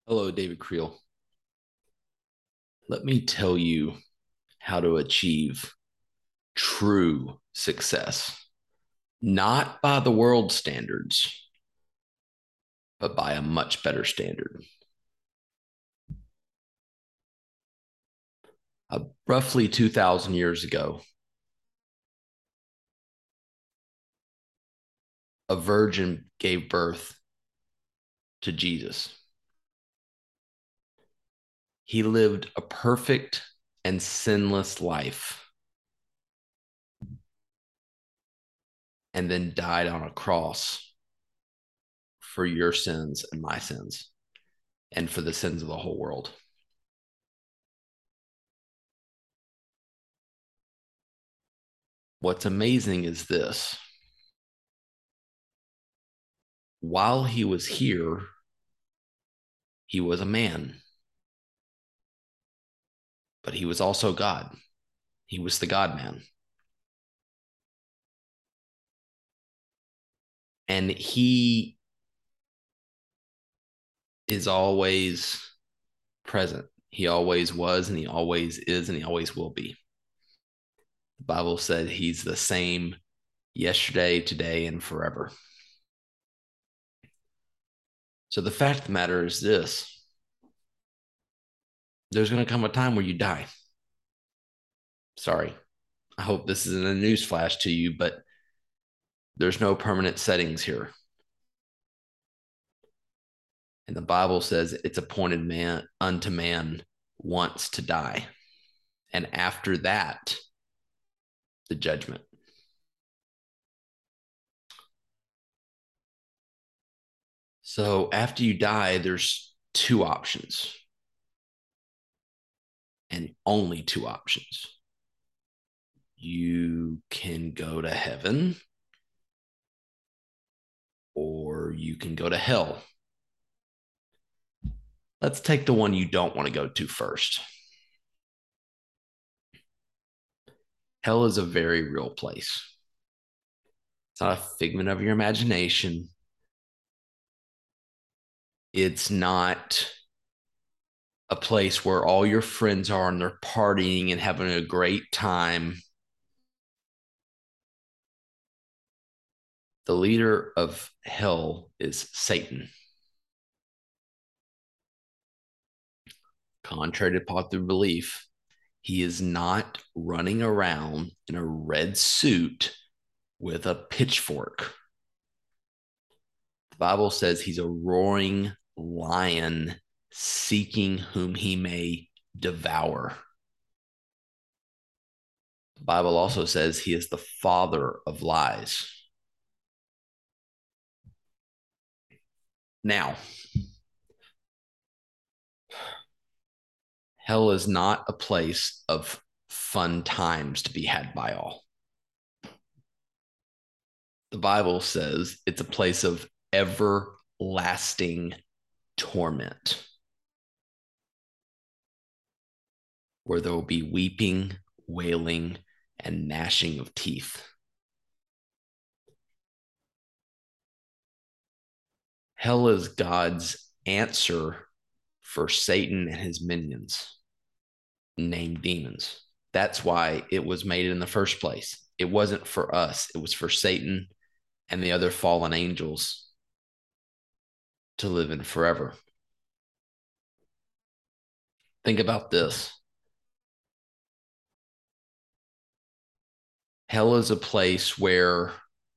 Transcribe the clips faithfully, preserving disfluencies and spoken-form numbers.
Hello, David Creel. Let me tell you how to achieve true success, not by the world standards, but by a much better standard. Uh, roughly two thousand years ago, a virgin gave birth to Jesus. He lived a perfect and sinless life and then died on a cross for your sins and my sins and for the sins of the whole world. What's amazing is this: while he was here, he was a man, but he was also God. He was the God man. And he is always present. He always was, and he always is, and he always will be. The Bible said he's the same yesterday, today, and forever. So the fact of the matter is this: there's going to come a time where you die. Sorry. I hope this isn't a news flash to you, but there's no permanent settings here. And the Bible says it's appointed man unto man once to die. And after that, the judgment. So after you die, there's two options and only two options. You can go to heaven or you can go to hell. Let's take the one you don't want to go to first. Hell is a very real place. It's not a figment of your imagination. It's not a place where all your friends are and they're partying and having a great time. The leader of hell is Satan. Contrary to popular belief, he is not running around in a red suit with a pitchfork. The Bible says he's a roaring lion seeking whom he may devour. The Bible also says he is the father of lies. Now, hell is not a place of fun times to be had by all. The Bible says it's a place of everlasting torment where there will be weeping, wailing, and gnashing of teeth. Hell is God's answer for Satan and his minions, named demons. That's why it was made in the first place. It wasn't for us, it was for Satan and the other fallen angels to live in forever. Think about this: hell is a place where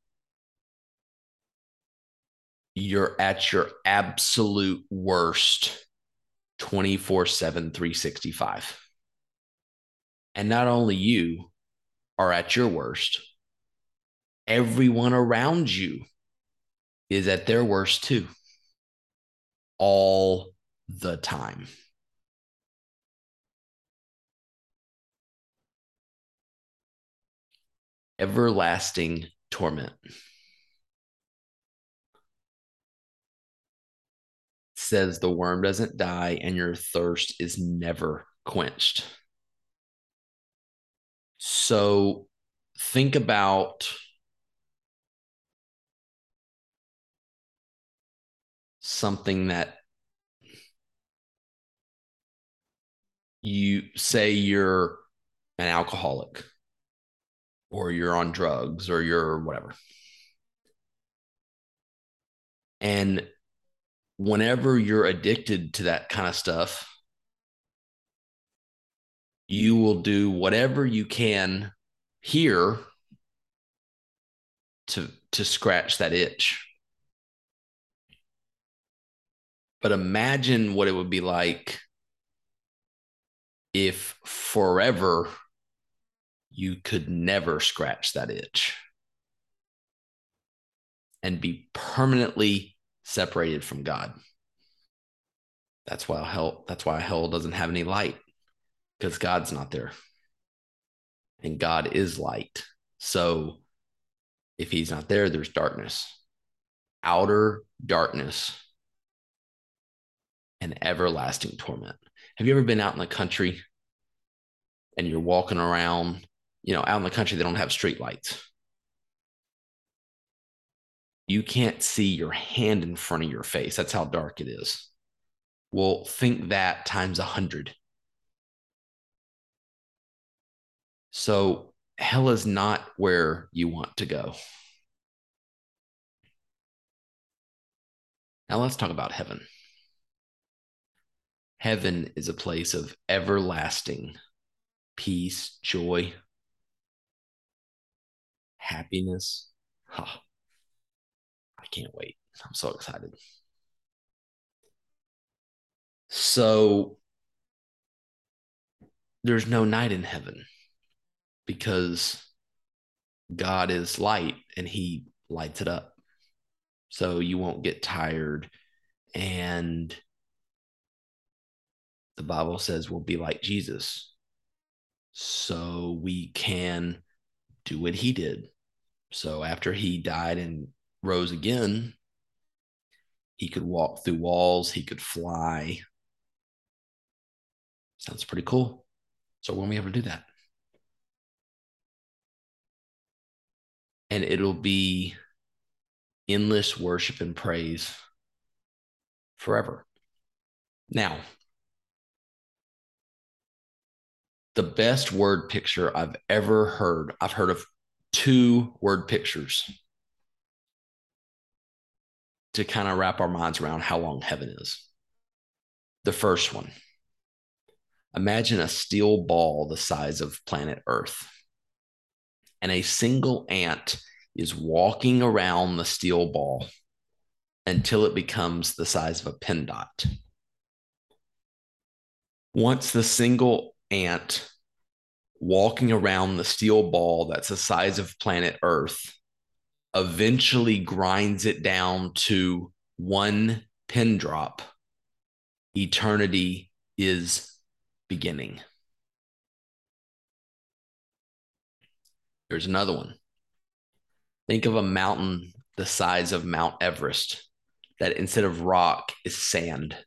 you're at your absolute worst twenty-four seven, three sixty-five. And not only you are at your worst, everyone around you is at their worst too, all the time. Everlasting torment. Says the worm doesn't die and your thirst is never quenched. So think about something that You say you're an alcoholic or you're on drugs or you're whatever. And whenever you're addicted to that kind of stuff, you will do whatever you can here to to scratch that itch. But imagine what it would be like if forever you could never scratch that itch and be permanently separated from God. That's why hell that's why hell doesn't have any light, because God's not there. And God is light. So if he's not there, there's darkness. Outer darkness and everlasting torment. Have you ever been out in the country and you're walking around? You know, out in the country, they don't have street lights. You can't see your hand in front of your face. That's how dark it is. Well, think that times a hundred. So hell is not where you want to go. Now let's talk about heaven. Heaven is a place of everlasting peace, joy, happiness. Huh. I can't wait. I'm so excited. So there's no night in heaven because God is light and he lights it up. So you won't get tired. And the Bible says we'll be like Jesus. So we can do what he did. So after he died and rose again, he could walk through walls, he could fly. Sounds pretty cool. So when we able to do that? And it'll be endless worship and praise forever. Now, the best word picture I've ever heard, I've heard of two word pictures to kind of wrap our minds around how long heaven is. The first one, imagine a steel ball the size of planet Earth, and a single ant is walking around the steel ball until it becomes the size of a pin dot. Once the single ant walking around the steel ball that's the size of planet Earth eventually grinds it down to one pin drop, eternity is beginning. There's another one. Think of a mountain the size of Mount Everest that instead of rock is sand.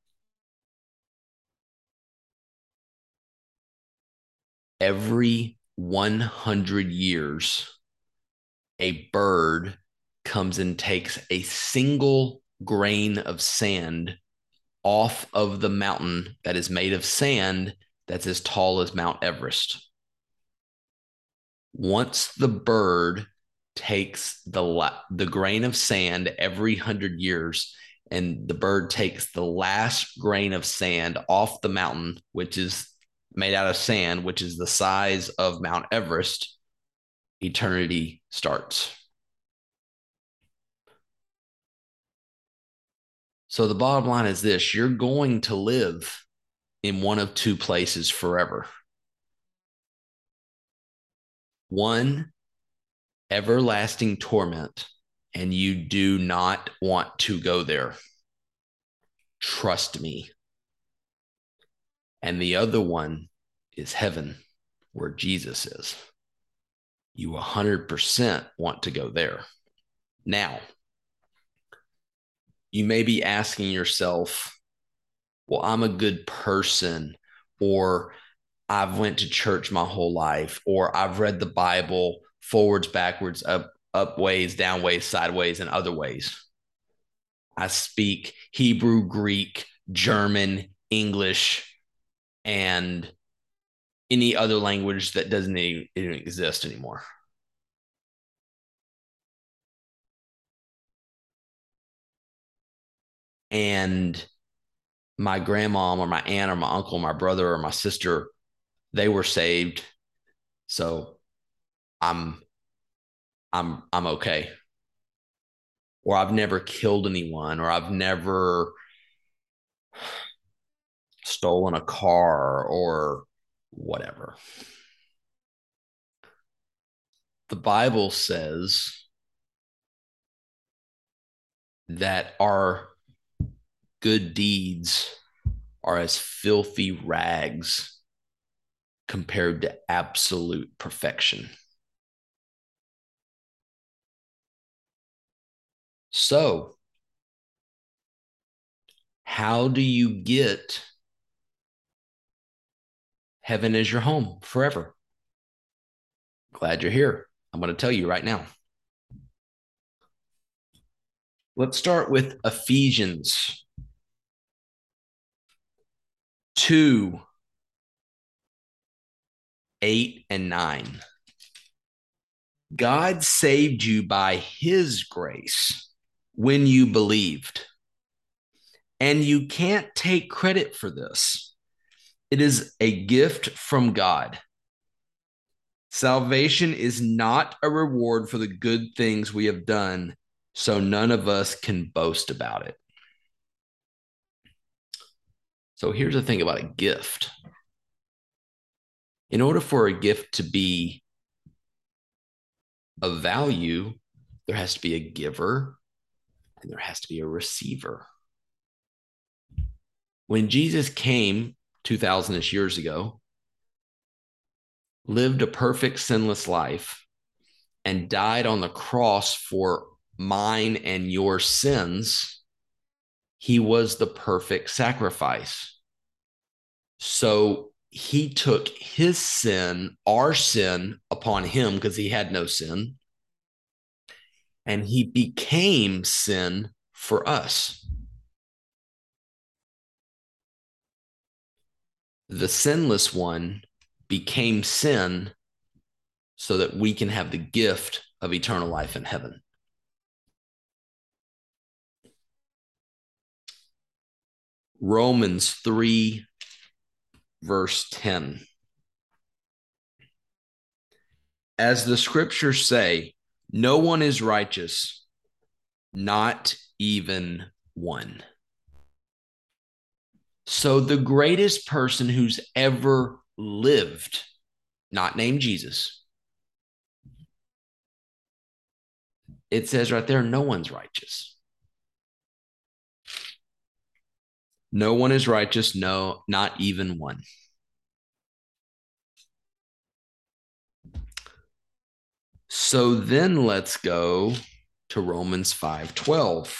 Every one hundred years, a bird comes and takes a single grain of sand off of the mountain that is made of sand that's as tall as Mount Everest. Once the bird takes the, the grain of sand every one hundred years, and the bird takes the last grain of sand off the mountain, which is made out of sand, which is the size of Mount Everest, eternity starts. So the bottom line is this: you're going to live in one of two places forever. One, everlasting torment, and you do not want to go there. Trust me. And the other one is heaven, where Jesus is. You one hundred percent want to go there. Now, you may be asking yourself, well, I'm a good person, or I've went to church my whole life, or I've read the Bible forwards, backwards, up, up ways, down ways, sideways, and other ways. I speak Hebrew, Greek, German, English. and any other language that doesn't even exist anymore. And my grandmom or my aunt or my uncle, my brother or my sister, they were saved. So I'm I'm I'm okay. Or I've never killed anyone, or I've never stolen a car or whatever. The Bible says that our good deeds are as filthy rags compared to absolute perfection. So, how do you get heaven as your home forever? Glad you're here. I'm going to tell you right now. Let's start with Ephesians two, eight, and nine. God saved you by his grace when you believed. And you can't take credit for this. It is a gift from God. Salvation is not a reward for the good things we have done, so none of us can boast about it. So here's the thing about a gift. In order for a gift to be of value, there has to be a giver and there has to be a receiver. When Jesus came two thousand years ago, lived a perfect sinless life, and died on the cross for mine and your sins, he was the perfect sacrifice. So he took his sin, our sin, upon him because he had no sin, and he became sin for us. The sinless one became sin so that we can have the gift of eternal life in heaven. Romans three, verse ten. As the scriptures say, no one is righteous, not even one. So the greatest person who's ever lived, not named Jesus, it says right there, no one's righteous. No one is righteous, no, not even one. So then let's go to Romans five twelve.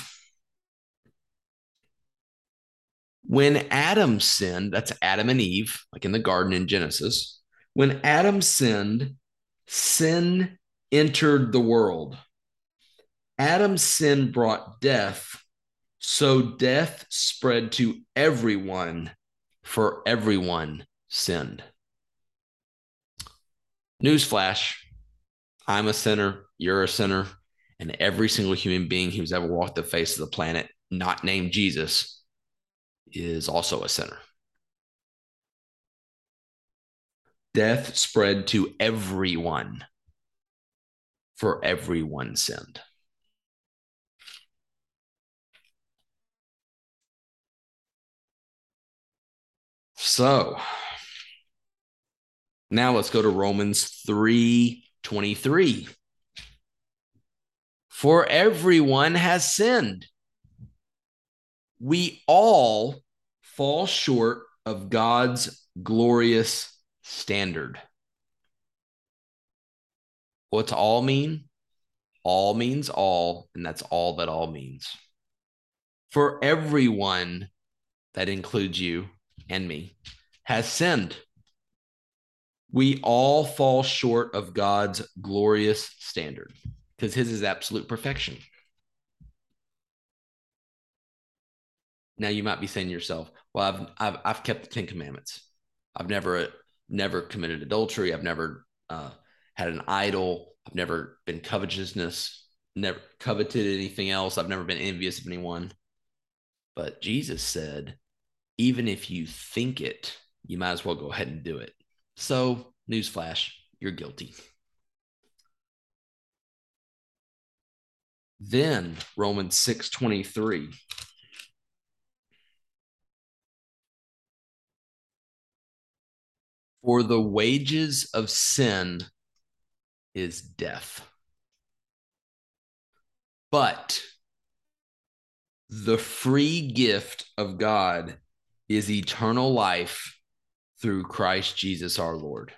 When Adam sinned, that's Adam and Eve, like in the garden in Genesis. When Adam sinned, sin entered the world. Adam's sin brought death, so death spread to everyone, for everyone sinned. Newsflash, I'm a sinner, you're a sinner, and every single human being who's ever walked the face of the planet, not named Jesus, is also a sinner. Death spread to everyone, for everyone sinned. So now let's go to Romans three twenty-three. For everyone has sinned. We all fall short of God's glorious standard. What's all mean? All means all, and that's all that all means. For everyone, that includes you and me, has sinned. We all fall short of God's glorious standard because his is absolute perfection. Now you might be saying to yourself, well, I've, I've, I've kept the Ten Commandments. I've never, never committed adultery. I've never uh, had an idol. I've never been covetousness, never coveted anything else. I've never been envious of anyone. But Jesus said, even if you think it, you might as well go ahead and do it. So, newsflash, you're guilty. Then Romans six twenty-three. For the wages of sin is death. But the free gift of God is eternal life through Christ Jesus our Lord.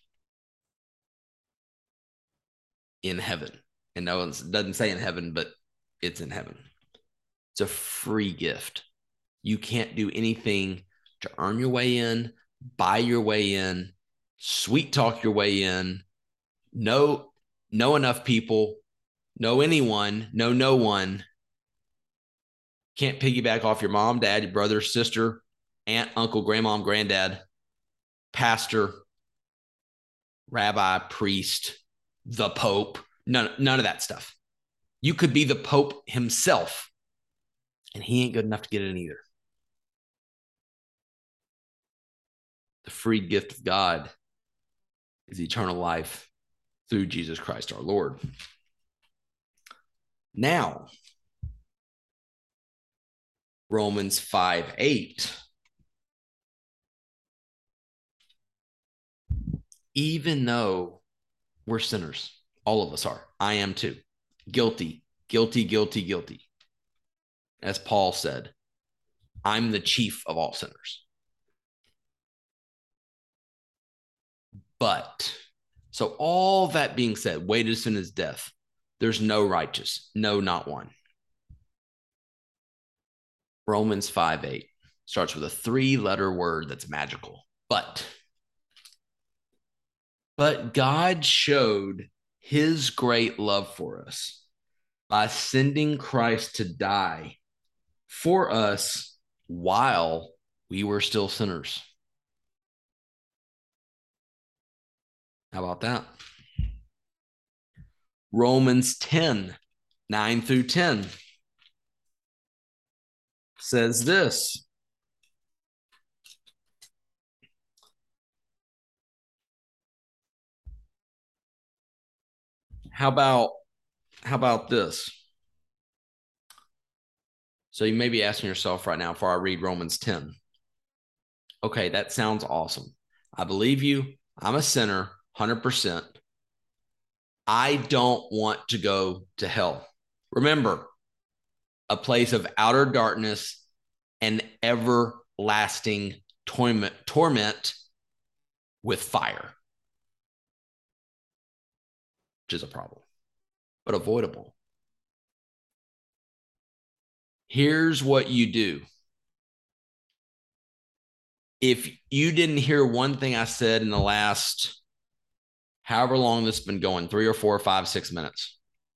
In heaven. And no one doesn't say in heaven, but it's in heaven. It's a free gift. You can't do anything to earn your way in, buy your way in, sweet talk your way in, know, know enough people, know anyone, know no one. Can't piggyback off your mom, dad, your brother, sister, aunt, uncle, grandmom, granddad, pastor, rabbi, priest, the Pope. None, none of that stuff. You could be the Pope himself, and he ain't good enough to get it either. The free gift of God is eternal life through Jesus Christ our Lord. Now, Romans five eight. Even though we're sinners, all of us are. I am too. Guilty, guilty, guilty, guilty. As Paul said, I'm the chief of all sinners. But, so all that being said, wages of sin is death. There's no righteous, no, not one. Romans five eight starts with a three-letter word that's magical. But. But God showed his great love for us by sending Christ to die for us while we were still sinners. How about that? Romans ten, nine through ten says this. How about, how about this? So you may be asking yourself right now before I read Romans ten. Okay, that sounds awesome. I believe you. I'm a sinner, one hundred percent. I don't want to go to hell. Remember, a place of outer darkness and everlasting torment, torment with fire, which is a problem, but avoidable. Here's what you do. If you didn't hear one thing I said in the last however long this has been going, three or four or five, six minutes,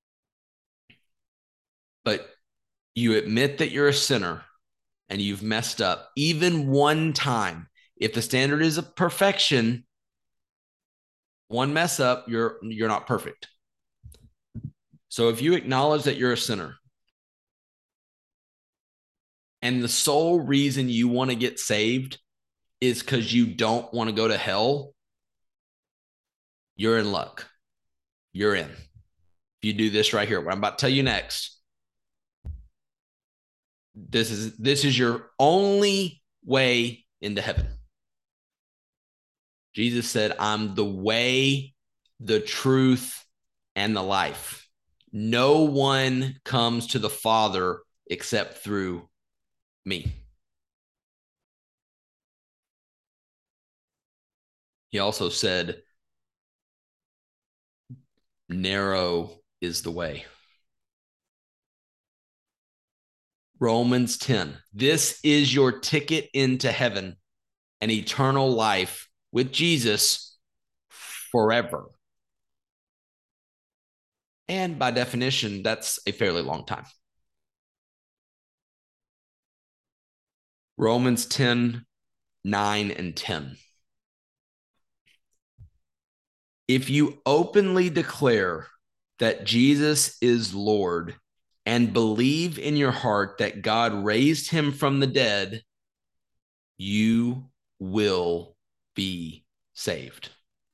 but you admit that you're a sinner and you've messed up even one time, if the standard is of perfection, one mess up, you're you're not perfect. So if you acknowledge that you're a sinner, and the sole reason you want to get saved is because you don't want to go to hell, you're in luck. You're in. If you do this right here, what I'm about to tell you next, this is this is your only way into heaven. Jesus said, I'm the way, the truth, and the life. No one comes to the Father except through me. He also said, narrow is the way. Romans ten. This is your ticket into heaven and eternal life with Jesus forever. And by definition, that's a fairly long time. Romans ten, nine, and ten. If you openly declare that Jesus is Lord and believe in your heart that God raised him from the dead, you will be saved.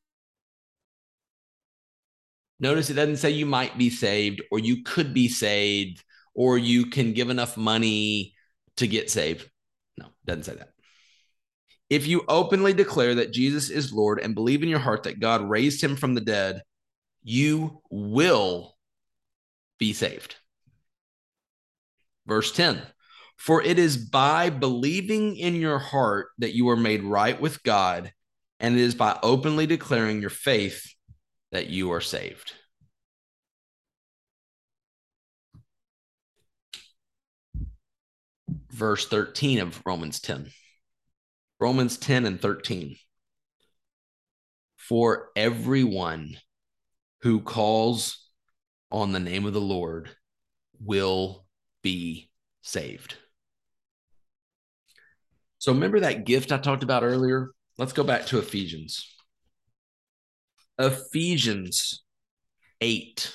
Notice it doesn't say you might be saved or you could be saved or you can give enough money to get saved. No, it doesn't say that. If you openly declare that Jesus is Lord and believe in your heart that God raised him from the dead, you will be saved. Verse ten, for it is by believing in your heart that you are made right with God, and it is by openly declaring your faith that you are saved. Verse thirteen of Romans ten. Romans ten and thirteen. For everyone who calls on the name of the Lord will be saved. So remember that gift I talked about earlier? Let's go back to Ephesians. Ephesians eight.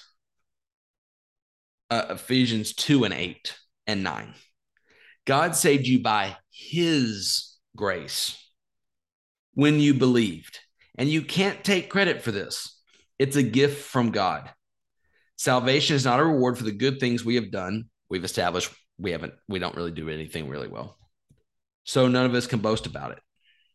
Uh, Ephesians two and eight and nine. God saved you by his grace when you believed. And you can't take credit for this. It's a gift from God. Salvation is not a reward for the good things we have done. We've established we haven't, we don't really do anything really well. So none of us can boast about it.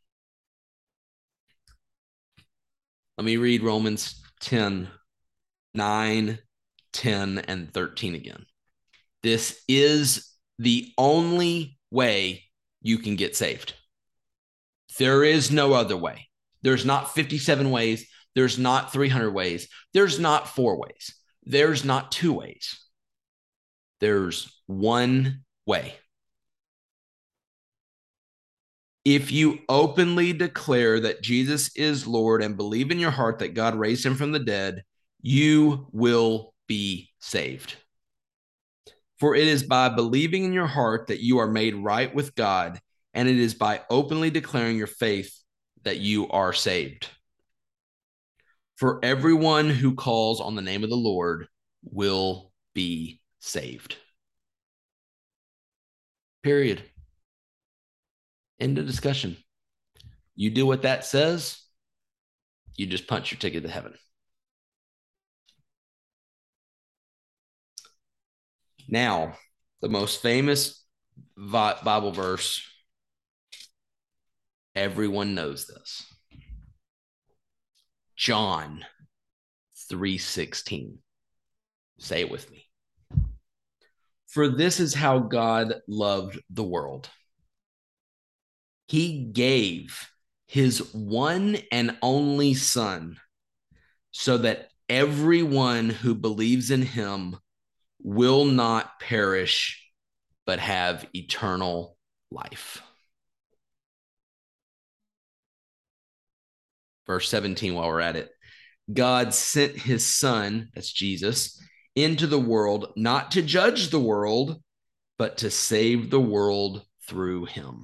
Let me read Romans ten, nine, ten, and thirteen again. This is the only way you can get saved. There is no other way. There's not fifty-seven ways. There's not three hundred ways. There's not four ways. There's not two ways. There's one way. If you openly declare that Jesus is Lord and believe in your heart that God raised him from the dead, you will be saved. For it is by believing in your heart that you are made right with God, and it is by openly declaring your faith that you are saved. For everyone who calls on the name of the Lord will be saved. Period. End of discussion. You do what that says, you just punch your ticket to heaven. Now, the most famous Bible verse, everyone knows this. John three sixteen. Say it with me. For this is how God loved the world. He gave his one and only Son so that everyone who believes in him will not perish, but have eternal life. Verse seventeen, while we're at it. God sent his Son, that's Jesus, into the world, not to judge the world, but to save the world through him.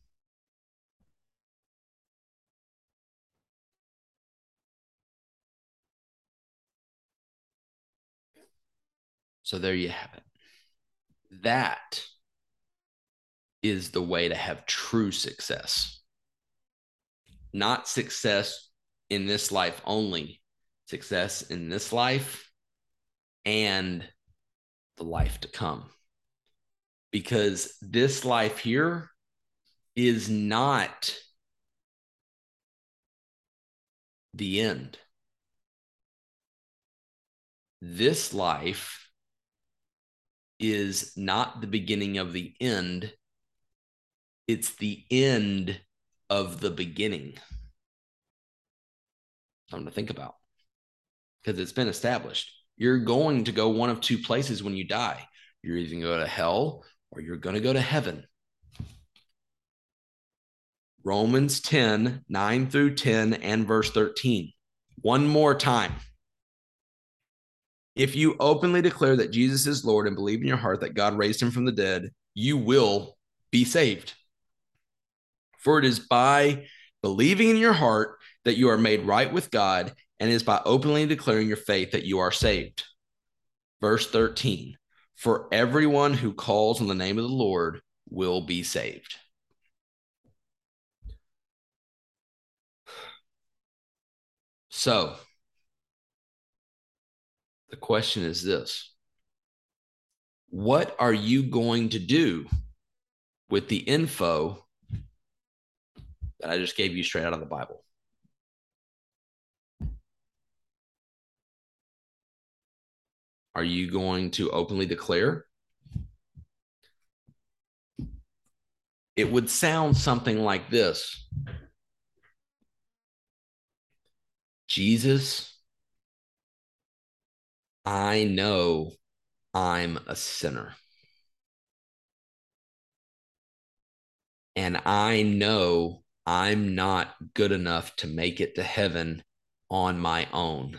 So there you have it. That is the way to have true success. Not success in this life only, success in this life and the life to come. Because this life here is not the end. This life is not the beginning of the end. It's the end of the beginning. Something to think about. Because it's been established. You're going to go one of two places when you die. You're either going to go to hell or you're going to go to heaven. Romans ten, nine through ten, and verse thirteen. One more time. If you openly declare that Jesus is Lord and believe in your heart that God raised him from the dead, you will be saved. For it is by believing in your heart that you are made right with God, and it is by openly declaring your faith that you are saved. Verse thirteen, for everyone who calls on the name of the Lord will be saved. So the question is this: what are you going to do with the info that I just gave you straight out of the Bible? Are you going to openly declare? It would sound something like this: Jesus, I know I'm a sinner. And I know I'm not good enough to make it to heaven on my own.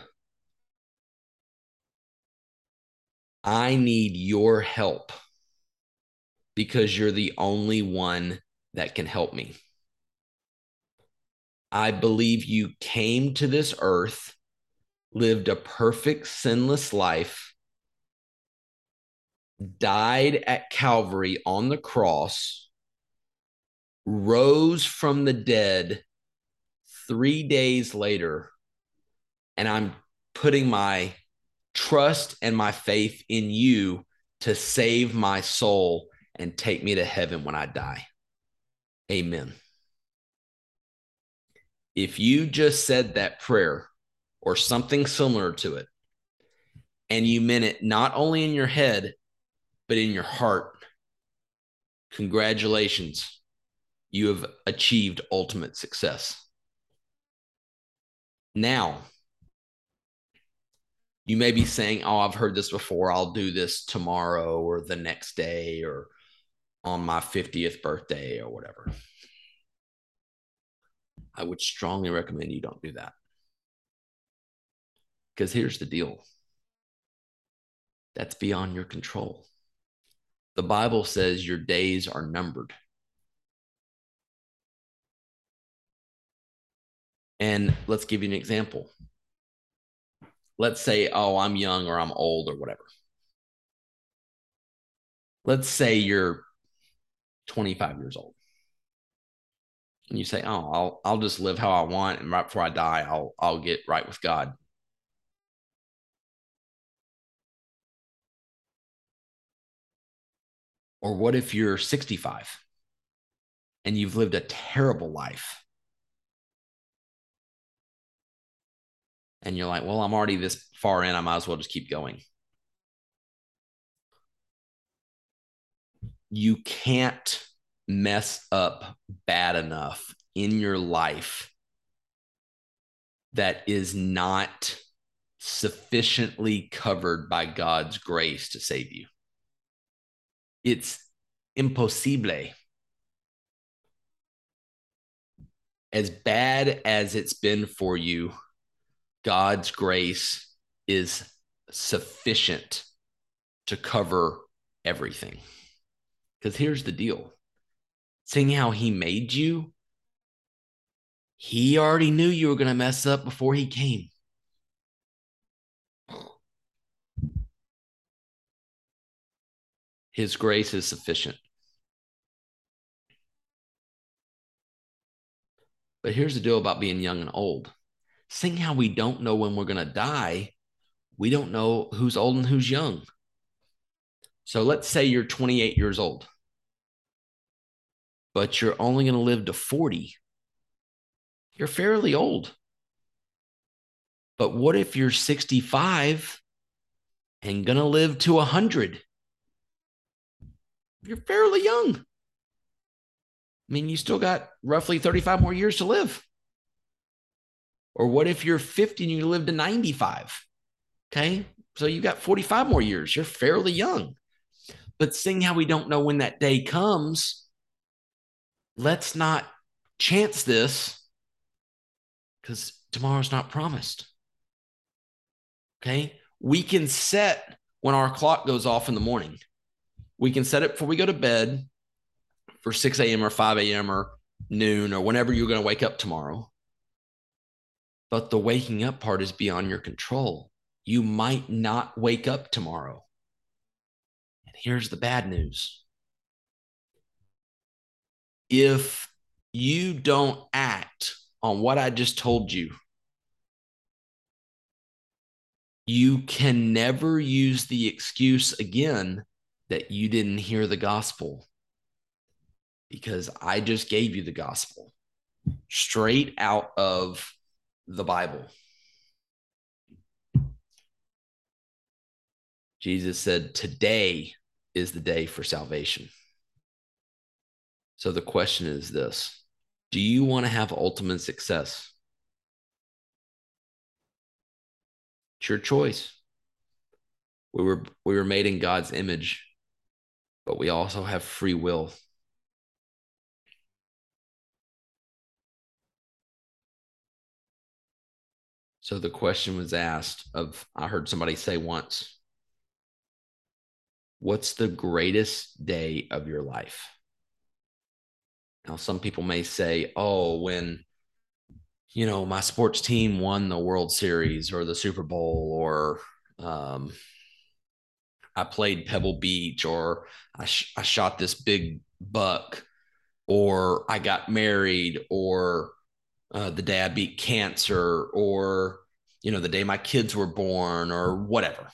I need your help because you're the only one that can help me. I believe you came to this earth, lived a perfect, sinless life, died at Calvary on the cross, rose from the dead three days later, and I'm putting my trust and my faith in you to save my soul and take me to heaven when I die. Amen. If you just said that prayer or something similar to it, and you meant it not only in your head, but in your heart, congratulations. You have achieved ultimate success. Now, you may be saying, oh, I've heard this before. I'll do this tomorrow or the next day or on my fiftieth birthday or whatever. I would strongly recommend you don't do that. Because here's the deal. That's beyond your control. The Bible says your days are numbered. And let's give you an example. Let's say, oh, I'm young or I'm old or whatever. Let's say you're twenty-five years old. And you say, oh, I'll, I'll just live how I want. And right before I die, I'll, I'll get right with God. Or what if you're sixty-five and you've lived a terrible life? And you're like, well, I'm already this far in. I might as well just keep going. You can't mess up bad enough in your life that is not sufficiently covered by God's grace to save you. It's impossible. As bad as it's been for you, God's grace is sufficient to cover everything. Because here's the deal. Seeing how he made you, he already knew you were going to mess up before he came. His grace is sufficient. But here's the deal about being young and old. Seeing how we don't know when we're going to die, we don't know who's old and who's young. So let's say you're twenty-eight years old, but you're only going to live to forty. You're fairly old. But what if you're sixty-five and going to live to one hundred? You're fairly young. I mean, you still got roughly thirty-five more years to live. Or what if you're fifty and you live to ninety-five? Okay, so you got forty-five more years. You're fairly young. But seeing how we don't know when that day comes, let's not chance this because tomorrow's not promised. Okay, we can set when our clock goes off in the morning. We can set it before we go to bed for six a.m. or five a.m. or noon or whenever you're going to wake up tomorrow. But the waking up part is beyond your control. You might not wake up tomorrow. And here's the bad news. If you don't act on what I just told you, you can never use the excuse again that you didn't hear the gospel, because I just gave you the gospel straight out of the Bible. Jesus said, today is the day for salvation. So the question is this: do you want to have ultimate success? It's your choice. We were, we were made in God's image, but we also have free will. So the question was asked of, I heard somebody say once, what's the greatest day of your life? Now, some people may say, oh, when, you know, my sports team won the World Series or the Super Bowl, or um, I played Pebble Beach, or I, sh- I shot this big buck, or I got married, or uh, the day I beat cancer, or, you know, the day my kids were born, or whatever.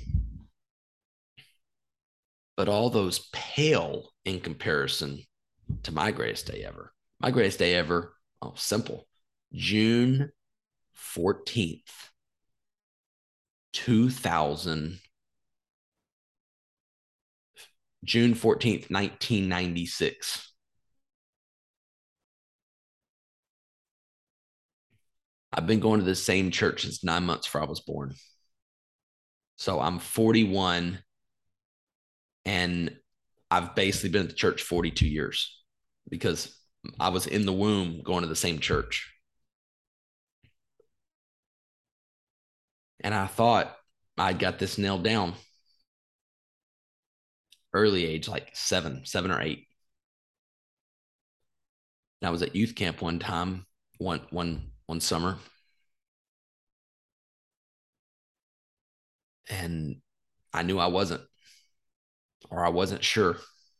But all those pale in comparison to my greatest day ever. My greatest day ever, oh, simple. June fourteenth, two thousand, June fourteenth, nineteen ninety-six. I've been going to the same church since nine months before I was born. So I'm forty-one, and I've basically been at the church forty-two years because I was in the womb going to the same church. And I thought I got this nailed down early age, like seven, seven or eight. And I was at youth camp one time, one, one, one summer. And I knew I wasn't, or I wasn't sure.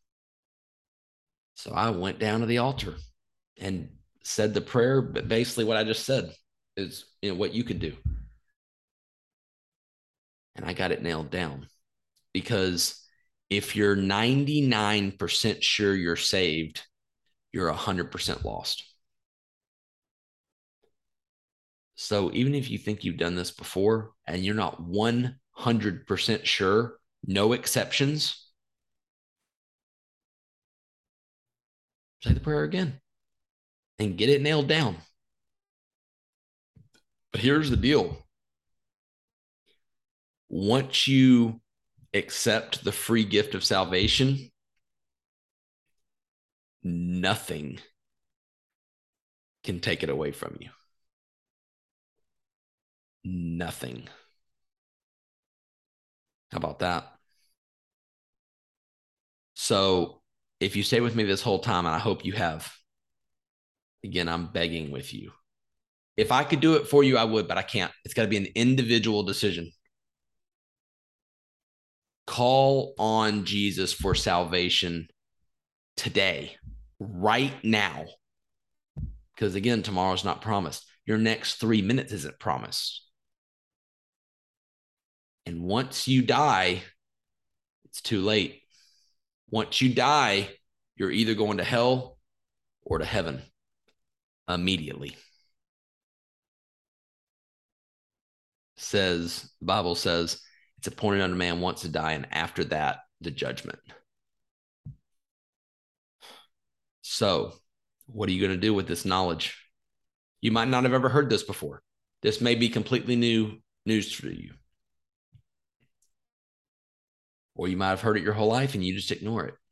So I went down to the altar and said the prayer, but basically what I just said is, you know, what you could do. And I got it nailed down, because if you're ninety-nine percent sure you're saved, you're one hundred percent lost. So even if you think you've done this before and you're not one hundred percent sure, no exceptions, say the prayer again and get it nailed down. But here's the deal. Once you accept the free gift of salvation, nothing can take it away from you. Nothing. How about that? So if you stay with me this whole time, and I hope you have, again, I'm begging with you. If I could do it for you, I would, but I can't. It's got to be an individual decision. Call on Jesus for salvation today, right now. Because again, tomorrow's not promised. Your next three minutes isn't promised. And once you die, it's too late. Once you die, you're either going to hell or to heaven immediately. Says, the Bible says, it's appointed unto man once to die, and after that, the judgment. So, what are you going to do with this knowledge? You might not have ever heard this before. This may be completely new news for you. Or you might have heard it your whole life and you just ignore it.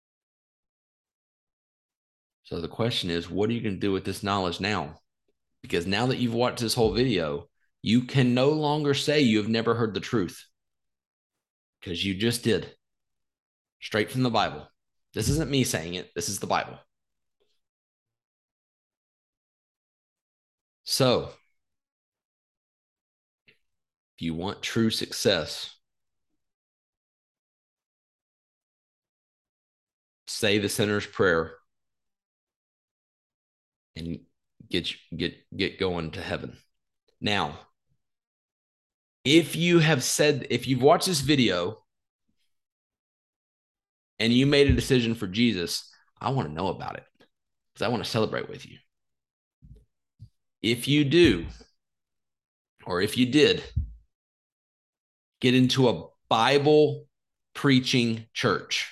So the question is, what are you going to do with this knowledge now? Because now that you've watched this whole video, you can no longer say you have never heard the truth, because you just did. Straight from the Bible. This isn't me saying it. This is the Bible. So If you want true success, say the sinner's prayer and get get get going to heaven. Now, if you have said, if you've watched this video and you made a decision for Jesus, I want to know about it because I want to celebrate with you. If you do, or if you did, get into a Bible preaching church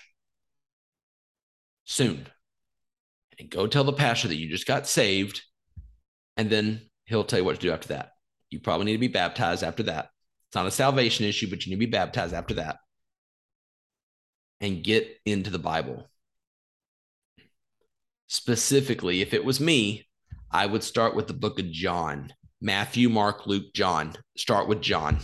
soon and go tell the pastor that you just got saved, and then he'll tell you what to do after that. You probably need to be baptized after that. It's not a salvation issue, but you need to be baptized after that and get into the Bible. Specifically, if it was me, I would start with the book of John. Matthew, Mark, Luke, John. Start with John.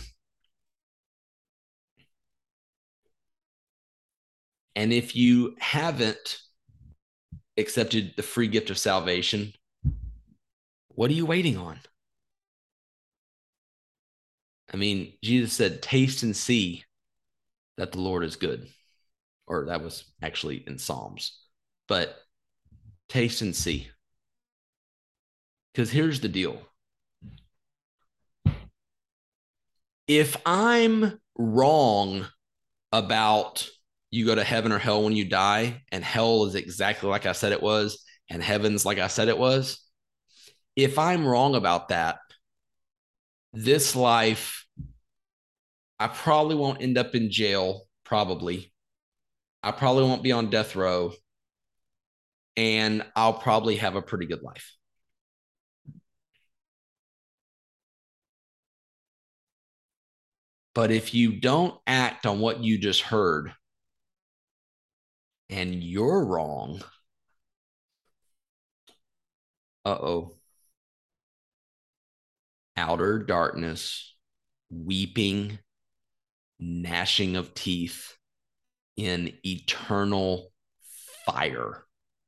And if you haven't accepted the free gift of salvation, what are you waiting on? I mean, Jesus said, taste and see that the Lord is good. Or that was actually in Psalms. But taste and see. Because here's the deal. If I'm wrong about you go to heaven or hell when you die, and hell is exactly like I said it was, and heaven's like I said it was, if I'm wrong about that, this life, I probably won't end up in jail, probably. I probably won't be on death row, and I'll probably have a pretty good life. But if you don't act on what you just heard and you're wrong, uh-oh. Outer darkness, weeping, gnashing of teeth in eternal fire.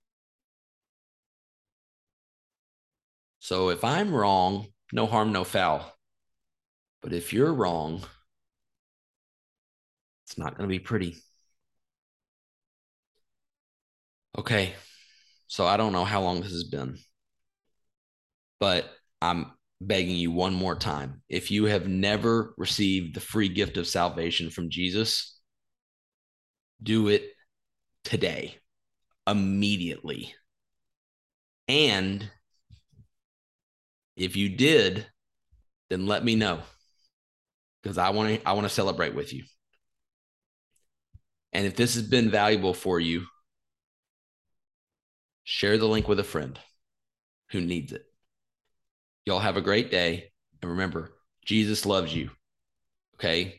So if I'm wrong, no harm, no foul. But if you're wrong, it's not going to be pretty. Okay. So I don't know how long this has been, but I'm begging you one more time. If you have never received the free gift of salvation from Jesus, do it today, immediately. And if you did, then let me know, because I want to I want to celebrate with you. And if this has been valuable for you, share the link with a friend who needs it. Y'all have a great day. And remember, Jesus loves you. Okay?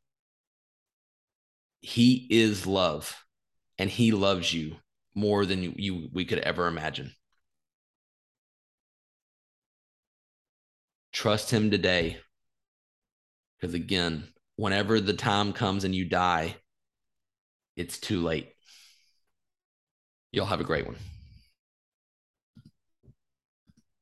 He is love, and he loves you more than you, you we could ever imagine. Trust him today. Because again, whenever the time comes and you die, it's too late. You'll have a great one.